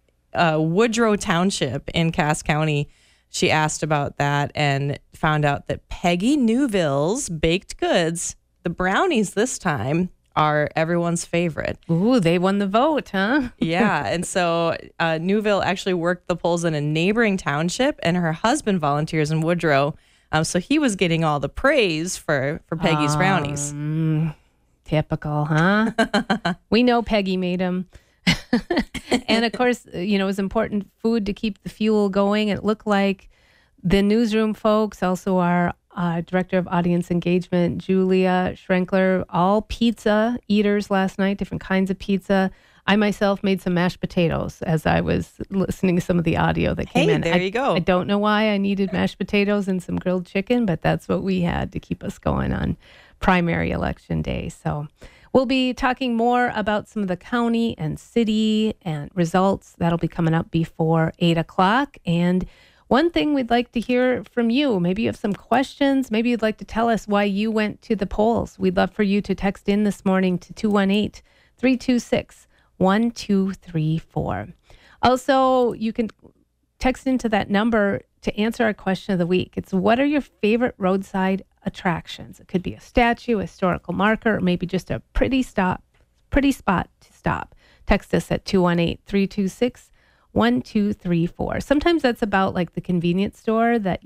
[SPEAKER 21] Woodrow Township in Cass County, she asked about that and found out that Peggy Newville's baked goods, the brownies this time, are everyone's favorite.
[SPEAKER 1] Ooh, they won the vote, huh?
[SPEAKER 21] Yeah, and so Newville actually worked the polls in a neighboring township, and her husband volunteers in Woodrow. So he was getting all the praise for Peggy's brownies.
[SPEAKER 1] Typical, huh? We know Peggy made them. And of course, it was important food to keep the fuel going. It looked like the newsroom folks, also our Director of Audience Engagement, Julia Schrenkler, all pizza eaters last night, different kinds of pizza. I myself made some mashed potatoes as I was listening to some of the audio that came in.
[SPEAKER 21] There you go.
[SPEAKER 1] I don't know why I needed mashed potatoes and some grilled chicken, but that's what we had to keep us going on primary election day. So we'll be talking more about some of the county and city and results. That'll be coming up before 8 o'clock. And one thing we'd like to hear from you, maybe you have some questions, maybe you'd like to tell us why you went to the polls. We'd love for you to text in this morning to 218-326-1234. Also, you can text into that number to answer our question of the week. It's what are your favorite roadside attractions? It could be a statue, a historical marker, or maybe just a pretty spot to stop. Text us at 218-326-1234. Sometimes that's about like the convenience store that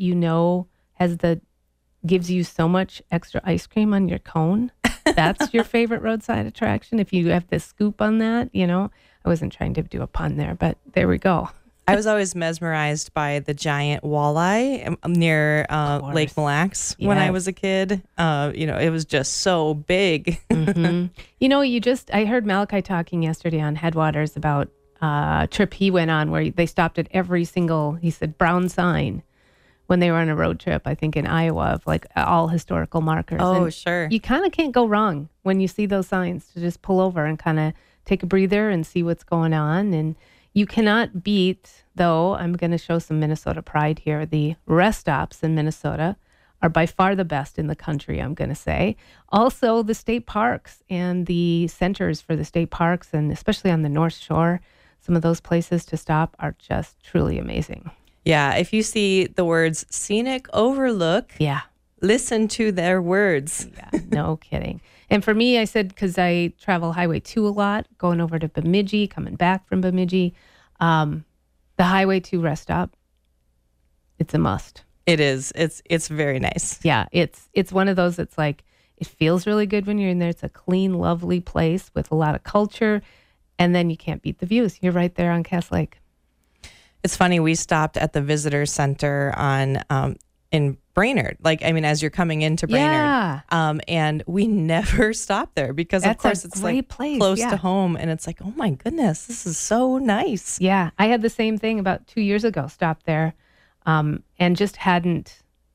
[SPEAKER 1] gives you so much extra ice cream on your cone. That's your favorite roadside attraction. If you have the scoop on that, I wasn't trying to do a pun there, but there we go.
[SPEAKER 21] I was always mesmerized by the giant walleye near Lake Mille Lacs when I was a kid. It was just so big.
[SPEAKER 1] Mm-hmm. I heard Malachi talking yesterday on Headwaters about a trip he went on where they stopped at every single, he said, brown sign when they were on a road trip, I think in Iowa, of like all historical markers.
[SPEAKER 21] Oh,
[SPEAKER 1] and
[SPEAKER 21] sure.
[SPEAKER 1] You kind of can't go wrong when you see those signs to just pull over and kind of take a breather and see what's going on. And you cannot beat, though, I'm going to show some Minnesota pride here. The rest stops in Minnesota are by far the best in the country, I'm going to say. Also, the state parks and the centers for the state parks, and especially on the North Shore, some of those places to stop are just truly amazing.
[SPEAKER 21] Yeah, if you see the words scenic overlook, listen to their words.
[SPEAKER 1] Yeah, no kidding. And for me, I said, because I travel Highway 2 a lot, going over to Bemidji, coming back from Bemidji, the Highway 2 rest stop, it's a must.
[SPEAKER 21] It is. It's very nice.
[SPEAKER 1] Yeah, it's one of those that's like, it feels really good when you're in there. It's a clean, lovely place with a lot of culture. And then you can't beat the views. You're right there on Cass Lake.
[SPEAKER 21] It's funny, we stopped at the visitor center in Brainerd, as you're coming into Brainerd, and we never stopped there because of course it's like close to home, and it's like, oh my goodness, this is so nice.
[SPEAKER 1] Yeah, I had the same thing about 2 years ago, stopped there, and just hadn't,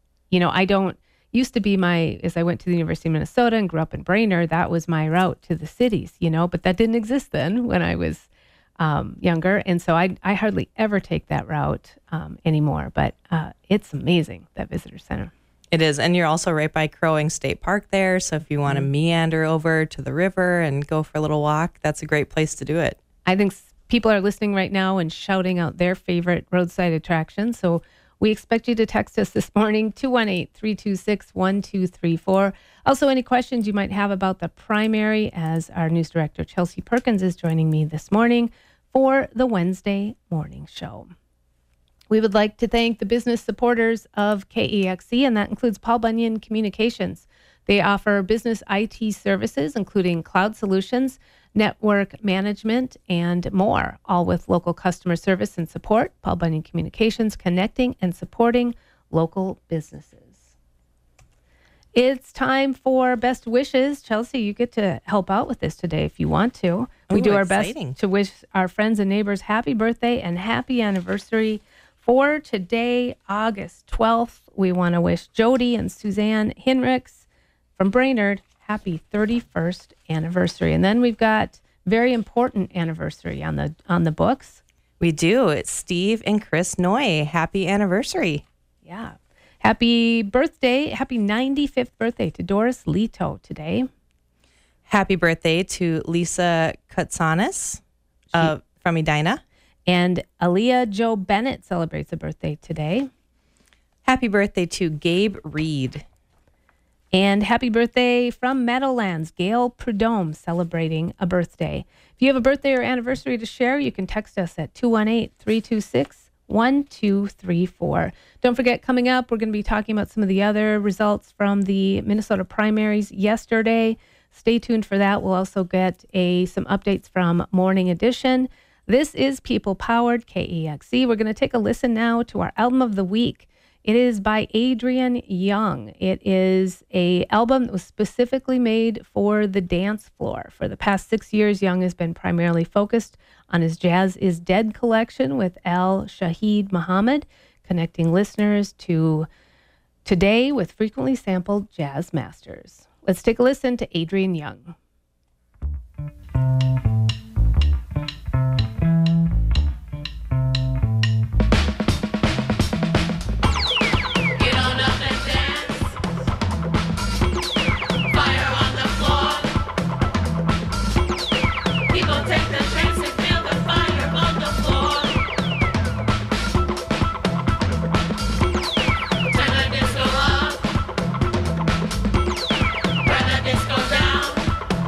[SPEAKER 1] used to be as I went to the University of Minnesota and grew up in Brainerd, that was my route to the cities, but that didn't exist then when I was younger. And so I hardly ever take that route anymore, but it's amazing, that visitor center.
[SPEAKER 21] It is. And you're also right by Crow Wing State Park there. So if you want to meander over to the river and go for a little walk, that's a great place to do it.
[SPEAKER 1] I think people are listening right now and shouting out their favorite roadside attractions. So we expect you to text us this morning, 218-326-1234. Also, any questions you might have about the primary, as our news director, Chelsea Perkins, is joining me this morning for the Wednesday morning show. We would like to thank the business supporters of KEXC, and that includes Paul Bunyan Communications. They offer business IT services, including cloud solutions, network management, and more, all with local customer service and support. Paul Bunyan Communications, connecting and supporting local businesses. It's time for best wishes. Chelsea, you get to help out with this today if you want to. We do our best to wish our friends and neighbors happy birthday and happy anniversary. For today, August 12th, we want to wish Jody and Suzanne Hinrichs from Brainerd happy 31st anniversary. And then we've got very important anniversary on the books.
[SPEAKER 21] We do. It's Steve and Chris Noy. Happy anniversary.
[SPEAKER 1] Yeah. Happy birthday. Happy 95th birthday to Doris Leto today.
[SPEAKER 21] Happy birthday to Lisa Kutsanis from Edina.
[SPEAKER 1] And Aaliyah Joe Bennett celebrates a birthday today.
[SPEAKER 21] Happy birthday to Gabe Reed.
[SPEAKER 1] And happy birthday from Meadowlands, Gail Prudhomme, celebrating a birthday. If you have a birthday or anniversary to share, you can text us at 218-326-1234. Don't forget, coming up, we're going to be talking about some of the other results from the Minnesota primaries yesterday. Stay tuned for that. We'll also get some updates from Morning Edition. This is People-Powered KEXC. We're going to take a listen now to our album of the week. It is by Adrian Young. It is an album that was specifically made for the dance floor. For the past 6 years, Young has been primarily focused on his Jazz is Dead collection with Al Shahid Muhammad, connecting listeners to today with frequently sampled jazz masters. Let's take a listen to Adrian Young.
[SPEAKER 5] Disco down.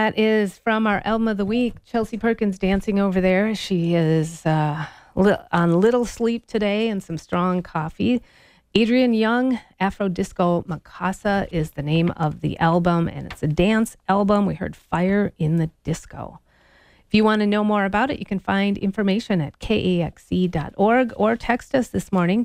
[SPEAKER 1] That is from our album of the week. Chelsea Perkins dancing over there. She is on little sleep today and some strong coffee. Adrian Young, Afro Disco Mikasa is the name of the album, and it's a dance album. We heard Fire in the Disco. If you want to know more about it, you can find information at kaxe.org or text us this morning,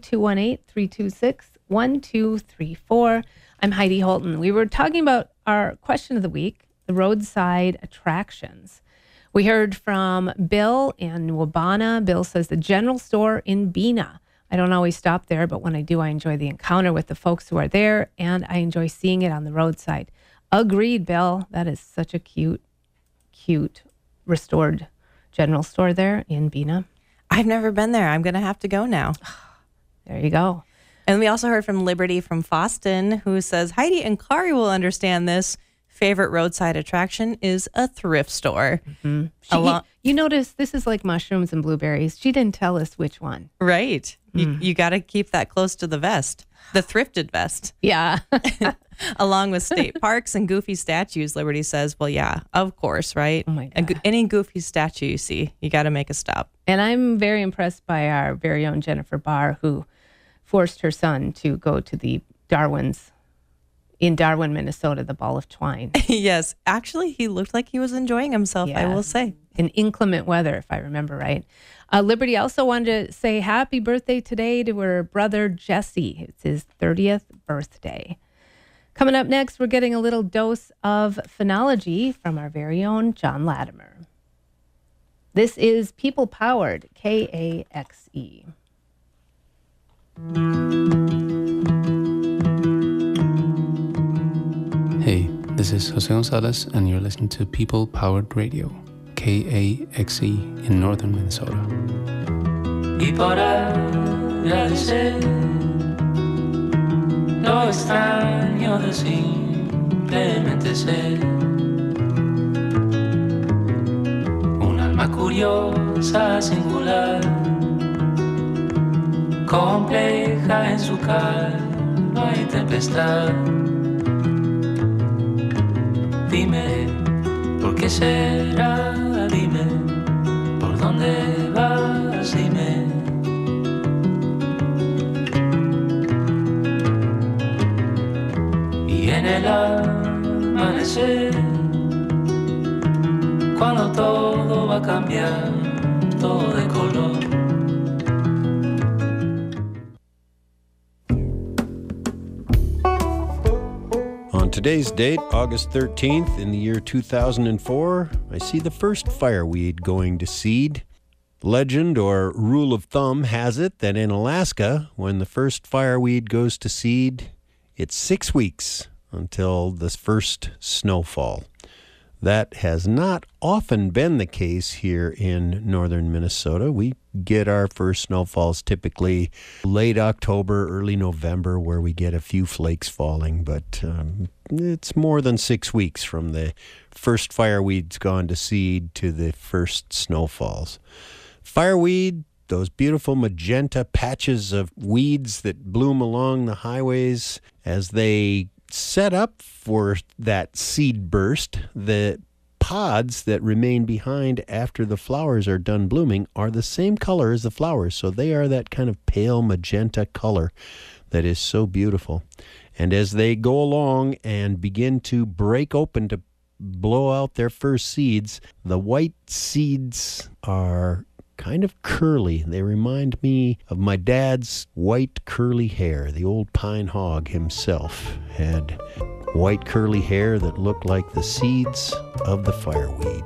[SPEAKER 1] 218-326-1234. I'm Heidi Holton. We were talking about our question of the week, the roadside attractions. We heard from Bill in Wabana. Bill says the general store in Bena. I don't always stop there, but when I do, I enjoy the encounter with the folks who are there, and I enjoy seeing it on the roadside. Agreed, Bill. That is such a cute restored general store there in Bena.
[SPEAKER 21] I've never been there. I'm going to have to go now.
[SPEAKER 1] There you go.
[SPEAKER 21] And we also heard from Liberty from Foston, who says, Heidi and Kari will understand this. Favorite roadside attraction is a thrift store.
[SPEAKER 1] Mm-hmm. You notice this is like mushrooms and blueberries. She didn't tell us which one.
[SPEAKER 21] Right. You got to keep that close to the vest, the thrifted vest.
[SPEAKER 1] Yeah.
[SPEAKER 21] Along with state parks and goofy statues, Liberty says, well, yeah, of course, right?
[SPEAKER 1] Oh my God.
[SPEAKER 21] Any goofy statue you see, you got to make a stop.
[SPEAKER 1] And I'm very impressed by our very own Jennifer Barr, who forced her son to go to the Darwin's in Darwin, Minnesota, the Ball of Twine.
[SPEAKER 21] Yes. Actually, he looked like he was enjoying himself, I will say.
[SPEAKER 1] In inclement weather, if I remember right. Liberty also wanted to say happy birthday today to her brother, Jesse. It's his 30th birthday. Coming up next, we're getting a little dose of phenology from our very own John Latimer. This is People Powered, KAXE.
[SPEAKER 5] Hey, this is Jose Gonzalez, and you're listening to People Powered Radio, KAXE in northern Minnesota.
[SPEAKER 6] Y para agradecer lo extraño de simplemente ser un alma curiosa, singular, compleja en su calma y tempestad. Dime, ¿por qué será? Dime, ¿por dónde vas? Dime. Y en el amanecer, cuando todo va a cambiar, todo de color.
[SPEAKER 8] On today's date, August 13th, in the year 2004, I see the first fireweed going to seed. Legend or rule of thumb has it that in Alaska, when the first fireweed goes to seed, it's 6 weeks until the first snowfall. That has not often been the case here in northern Minnesota. We get our first snowfalls typically late October, early November, where we get a few flakes falling, but it's more than 6 weeks from the first fireweed's gone to seed to the first snowfalls. Fireweed, those beautiful magenta patches of weeds that bloom along the highways as they set up for that seed burst, the pods that remain behind after the flowers are done blooming are the same color as the flowers. So they are that kind of pale magenta color that is so beautiful. And as they go along and begin to break open to blow out their first seeds, the white seeds are kind of curly. They remind me of my dad's white curly hair. The old pine hog himself had white curly hair that looked like the seeds of the fireweed.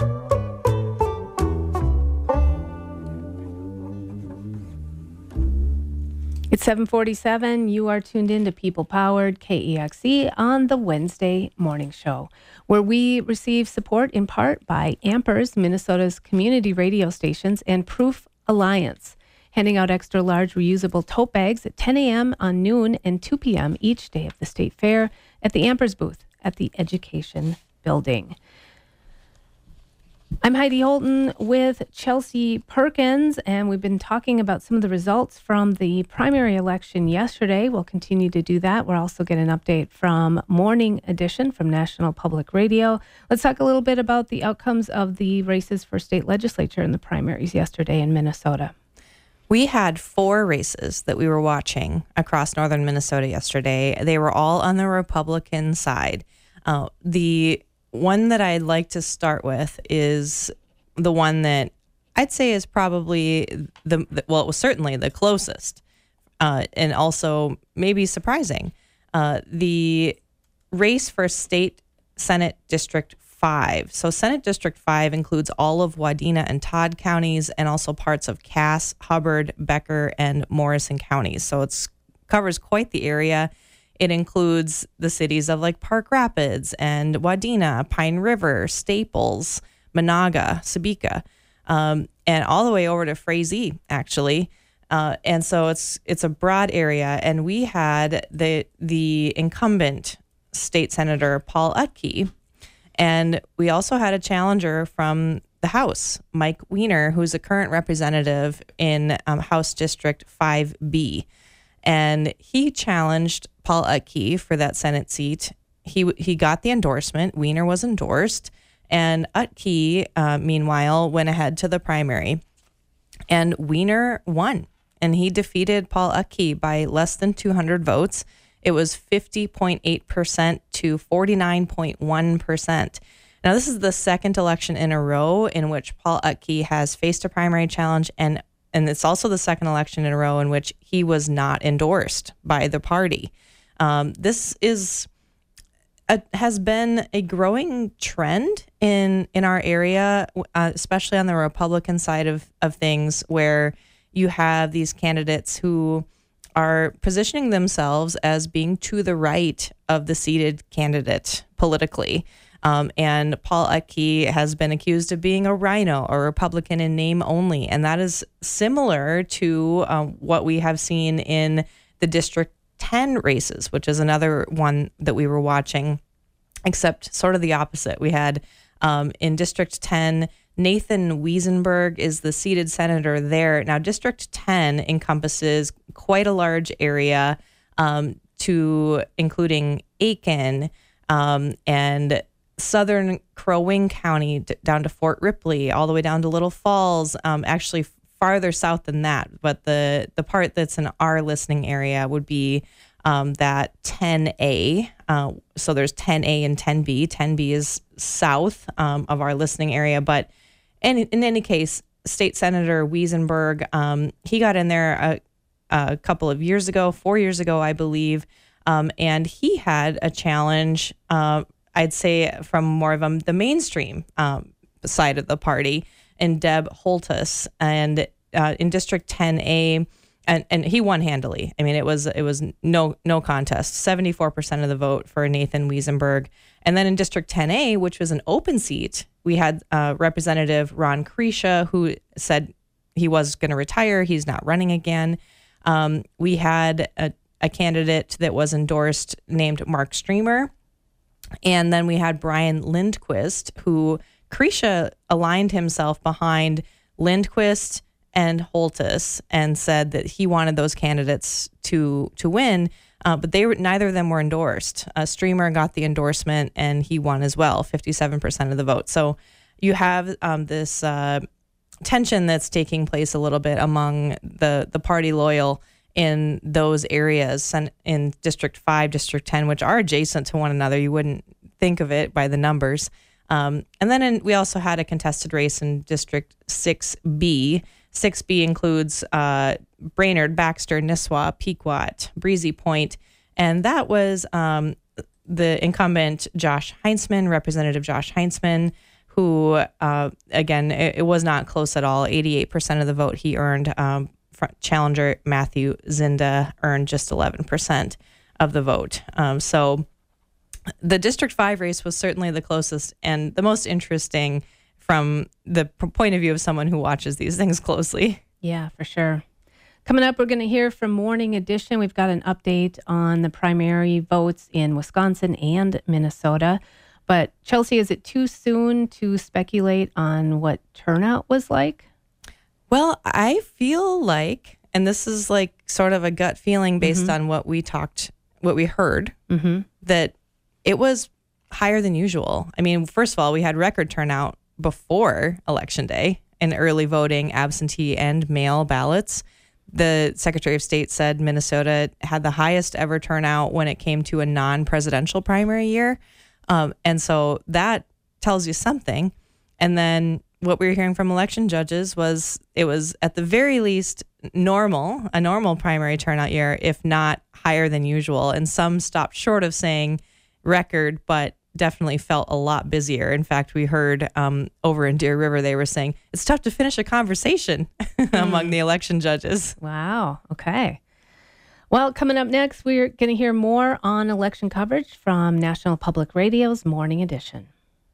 [SPEAKER 1] It's 7:47. You are tuned in to People Powered, KEXE, on the Wednesday morning show, where we receive support in part by Ampers, Minnesota's community radio stations, and Proof Alliance, handing out extra large reusable tote bags at 10 a.m. on noon and 2 p.m. each day of the state fair at the Ampers booth at the Education Building. I'm Heidi Holton with Chelsea Perkins, and we've been talking about some of the results from the primary election yesterday. We'll continue to do that. We'll also get an update from Morning Edition from National Public Radio. Let's talk a little bit about the outcomes of the races for state legislature in the primaries yesterday in Minnesota.
[SPEAKER 21] We had 4 races that we were watching across northern Minnesota yesterday. They were all on the Republican side. The one that I'd like to start with is the one that I'd say is probably it was certainly the closest, and also maybe surprising. The race for State Senate District 5. So Senate District 5 includes all of Wadena and Todd counties and also parts of Cass, Hubbard, Becker, and Morrison counties. So it covers quite the area. It includes the cities of like Park Rapids and Wadena, Pine River, Staples, Monaga, Sebeka, and all the way over to Frazee, actually. And so it's a broad area. And we had the incumbent state senator, Paul Utke, and we also had a challenger from the House, Mike Weiner, who's a current representative in House District 5B. And he challenged Paul Utke for that Senate seat. He got the endorsement. Weiner was endorsed. And Utke, meanwhile, went ahead to the primary. And Weiner won. And he defeated Paul Utke by less than 200 votes. It was 50.8% to 49.1%. Now, this is the second election in a row in which Paul Utke has faced a primary challenge, and it's also the second election in a row in which he was not endorsed by the party. This has been a growing trend in our area, especially on the Republican side of things, where you have these candidates who are positioning themselves as being to the right of the seated candidate politically. And Paul Utke has been accused of being a rhino or Republican in name only. And that is similar to what we have seen in the District 10 races, which is another one that we were watching, except sort of the opposite. We had in District 10, Nathan Wiesenberg is the seated senator there. Now, District 10 encompasses quite a large area, to including Aiken and southern Crow Wing County down to Fort Ripley, all the way down to Little Falls, actually farther south than that. But the part that's in our listening area would be that 10A. So there's 10A and 10B. 10B is south of our listening area. But in any case, State Senator Wiesenberg, he got in there a couple of years ago, 4 years ago, I believe, and he had a challenge, I'd say, from more of the mainstream side of the party, and Deb Holtus, and in District 10A, and he won handily. I mean, it was no contest, 74% of the vote for Nathan Wiesenberg. And then in District 10A, which was an open seat, we had Representative Ron Krisha, who said he was going to retire. He's not running again. We had a candidate that was endorsed named Mark Streamer. And then we had Brian Lindquist, who Krisha aligned himself behind Lindquist and Holtus and said that he wanted those candidates to win, but neither of them were endorsed. Streamer got the endorsement and he won as well, 57% of the vote. So you have this tension that's taking place a little bit among the party loyal in those areas, and in District 5, District 10, which are adjacent to one another. You wouldn't think of it by the numbers. And then we also had a contested race in District 6B. 6B includes Brainerd, Baxter, Nisswa, Pequot, Breezy Point, and that was the incumbent Josh Heinzman, Representative Josh Heinzman, who, again, it was not close at all. 88% of the vote he earned. Challenger Matthew Zinda earned just 11% of the vote. So the District 5 race was certainly the closest and the most interesting from the point of view of someone who watches these things closely.
[SPEAKER 1] Yeah, for sure. Coming up, we're going to hear from Morning Edition. We've got an update on the primary votes in Wisconsin and Minnesota. But Chelsea, is it too soon to speculate on what turnout was like?
[SPEAKER 21] Well, I feel like, and this is like sort of a gut feeling based on what we heard, that it was higher than usual. I mean, first of all, we had record turnout before Election Day in early voting, absentee and mail ballots. The Secretary of State said Minnesota had the highest ever turnout when it came to a non-presidential primary year. And so that tells you something. And then what we were hearing from election judges was it was at the very least a normal primary turnout year, if not higher than usual. And some stopped short of saying record, but definitely felt a lot busier. In fact, we heard over in Deer River, they were saying it's tough to finish a conversation among the election judges.
[SPEAKER 1] Wow. Okay. Well, coming up next, we're going to hear more on election coverage from National Public Radio's Morning Edition.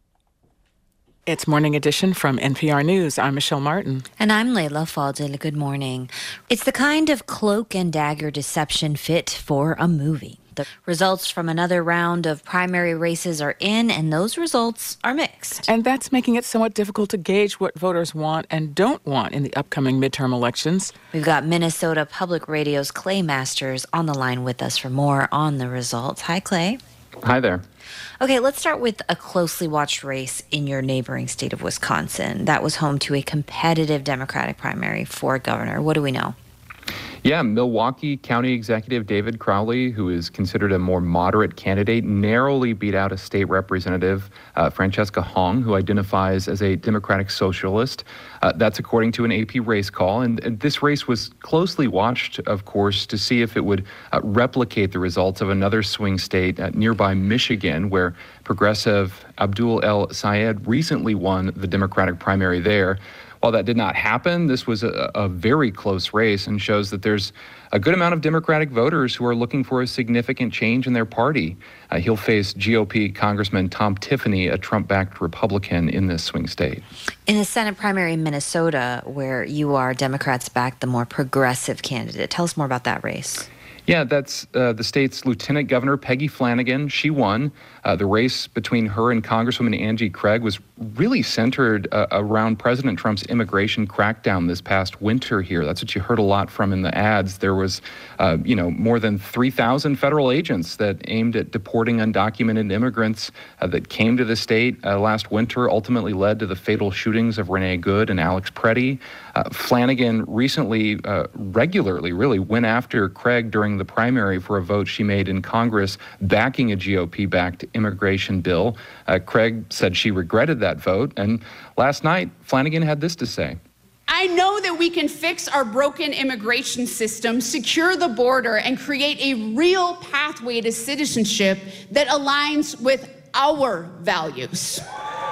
[SPEAKER 11] It's Morning Edition from NPR News. I'm Michelle Martin.
[SPEAKER 12] And I'm Layla Fadil. Good morning. It's the kind of cloak and dagger deception fit for a movie. The results from another round of primary races are in, and those results are mixed.
[SPEAKER 11] And that's making it somewhat difficult to gauge what voters want and don't want in the upcoming midterm elections.
[SPEAKER 12] We've got Minnesota Public Radio's Clay Masters on the line with us for more on the results. Hi, Clay.
[SPEAKER 2] Hi there.
[SPEAKER 12] Okay, let's start with a closely watched race in your neighboring state of Wisconsin. That was home to a competitive Democratic primary for governor. What do we know?
[SPEAKER 2] Yeah, Milwaukee County Executive David Crowley, who is considered a more moderate candidate, narrowly beat out a state representative, Francesca Hong, who identifies as a Democratic socialist. That's according to an AP race call. And this race was closely watched, of course, to see if it would replicate the results of another swing state nearby Michigan, where progressive Abdul El Sayed recently won the Democratic primary there. While that did not happen, this was a very close race and shows that there's a good amount of Democratic voters who are looking for a significant change in their party. He'll face GOP Congressman Tom Tiffany, a Trump-backed Republican in this swing state.
[SPEAKER 12] In the Senate primary in Minnesota, where you are, Democrats backed the more progressive candidate. Tell us more about that race.
[SPEAKER 2] Yeah, that's the state's Lieutenant Governor Peggy Flanagan. She won. The race between her and Congresswoman Angie Craig was really centered around President Trump's immigration crackdown this past winter here. That's what you heard a lot from in the ads. There was, more than 3,000 federal agents that aimed at deporting undocumented immigrants that came to the state last winter, ultimately led to the fatal shootings of Renee Good and Alex Preddy. Flanagan recently regularly really went after Craig during the primary for a vote she made in Congress backing a GOP-backed immigration bill. Craig said she regretted that vote. And last night, Flanagan had this to say.
[SPEAKER 7] I know that we can fix our broken immigration system, secure the border, and create a real pathway to citizenship that aligns with our values.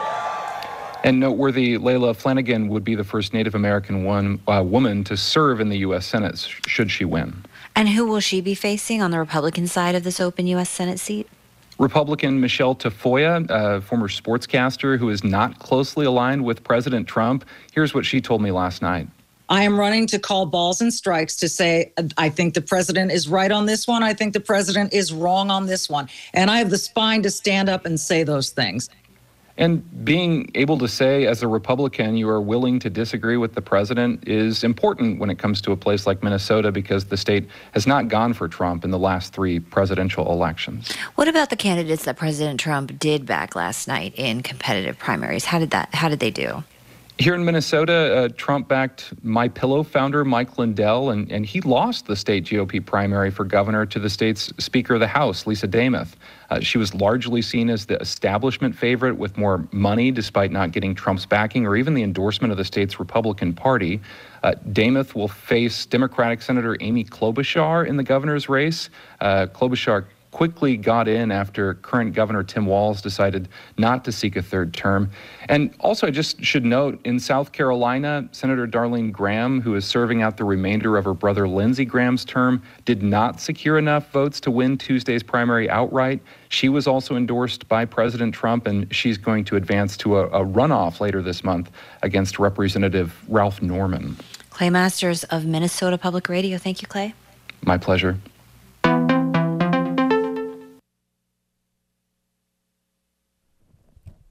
[SPEAKER 2] And noteworthy, Layla, Flanagan would be the first Native American woman to serve in the U.S. Senate should she win.
[SPEAKER 12] And who will she be facing on the Republican side of this open U.S. Senate seat?
[SPEAKER 2] Republican Michelle Tafoya, a former sportscaster who is not closely aligned with President Trump. Here's what she told me last night.
[SPEAKER 9] I am running to call balls and strikes to say, I think the president is right on this one. I think the president is wrong on this one. And I have the spine to stand up and say those things.
[SPEAKER 2] And being able to say, as a Republican, you are willing to disagree with the president is important when it comes to a place like Minnesota, because the state has not gone for Trump in the last 3 presidential elections.
[SPEAKER 12] What about the candidates that President Trump did back last night in competitive primaries? How did they do?
[SPEAKER 2] Here in Minnesota, Trump-backed MyPillow founder Mike Lindell, and he lost the state GOP primary for governor to the state's Speaker of the House, Lisa Demuth. She was largely seen as the establishment favorite with more money, despite not getting Trump's backing or even the endorsement of the state's Republican Party. Demuth will face Democratic Senator Amy Klobuchar in the governor's race. Klobuchar quickly got in after current Governor Tim Walz decided not to seek a third term. And also, I just should note, in South Carolina, Senator Darlene Graham, who is serving out the remainder of her brother Lindsey Graham's term, did not secure enough votes to win Tuesday's primary outright. She was also endorsed by President Trump, and she's going to advance to a runoff later this month against Representative Ralph Norman.
[SPEAKER 12] Clay Masters of Minnesota Public Radio. Thank you, Clay.
[SPEAKER 2] My pleasure.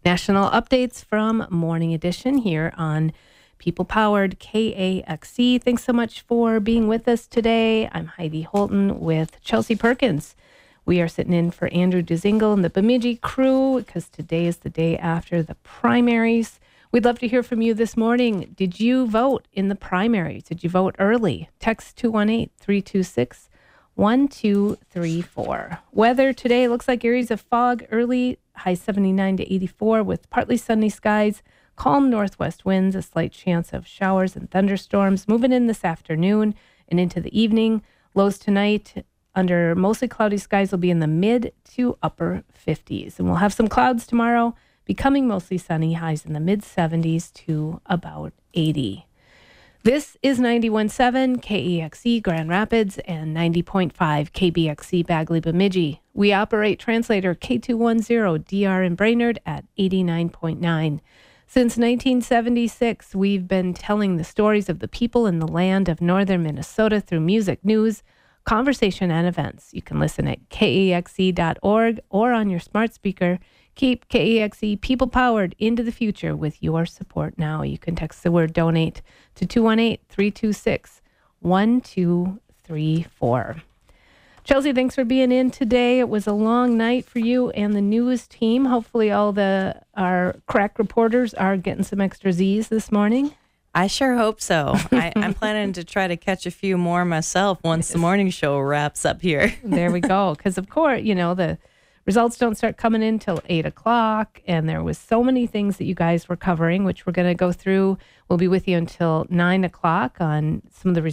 [SPEAKER 1] National updates from Morning Edition here on People Powered KAXE. Thanks so much for being with us today. I'm Heidi Holton with Chelsea Perkins. We are sitting in for Andrew Duzingle and the Bemidji crew because today is the day after the primaries. We'd love to hear from you this morning. Did you vote in the primaries? Did you vote early? Text 218-326-1234. Weather today looks like areas of fog early, high 79 to 84 with partly sunny skies, calm northwest winds, a slight chance of showers and thunderstorms moving in this afternoon and into the evening. Lows tonight under mostly cloudy skies will be in the mid to upper 50s. And we'll have some clouds tomorrow, becoming mostly sunny, highs in the mid 70s to about 80. This is 91.7 KEXE Grand Rapids and 90.5 KBXE Bagley Bemidji. We operate translator K210 DR in Brainerd at 89.9. Since 1976, we've been telling the stories of the people in the land of northern Minnesota through music, news, conversation, and events. You can listen at kexe.org or on your smart speaker. Keep KEXE people powered into the future with your support now. You can text the word donate to 218-326-1234. Chelsea, thanks for being in today. It was a long night for you and the news team. Hopefully our crack reporters are getting some extra Z's this morning.
[SPEAKER 21] I sure hope so. I'm planning to try to catch a few more myself once the morning show wraps up here.
[SPEAKER 1] There we go. Because, of course, the results don't start coming in till 8 o'clock. And there was so many things that you guys were covering, which we're going to go through. We'll be with you until 9 o'clock on some of the